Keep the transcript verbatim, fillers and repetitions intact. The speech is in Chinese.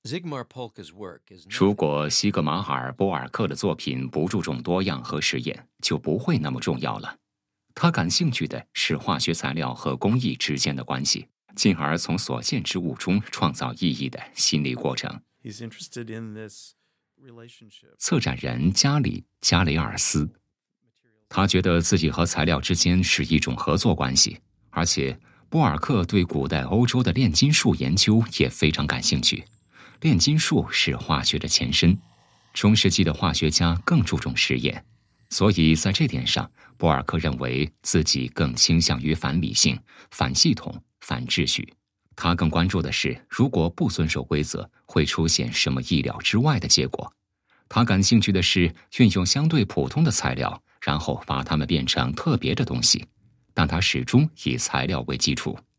如果西格玛尔·波尔克的作品不注重多样和实验，就不会那么重要了。他感兴趣的是化学材料和工艺之间的关系，进而从所见之物中创造意义的心理过程。策展人加里·加雷尔斯，他觉得自己和材料之间是一种合作关系，而且波尔克对古代欧洲的炼金术研究也非常感兴趣。炼金术是化学的前身，中世纪的化学家更注重实验，所以在这点上，波尔克认为自己更倾向于反理性、反系统、反秩序。他更关注的是，如果不遵守规则，会出现什么意料之外的结果。他感兴趣的是运用相对普通的材料，然后把它们变成特别的东西，但他始终以材料为基础。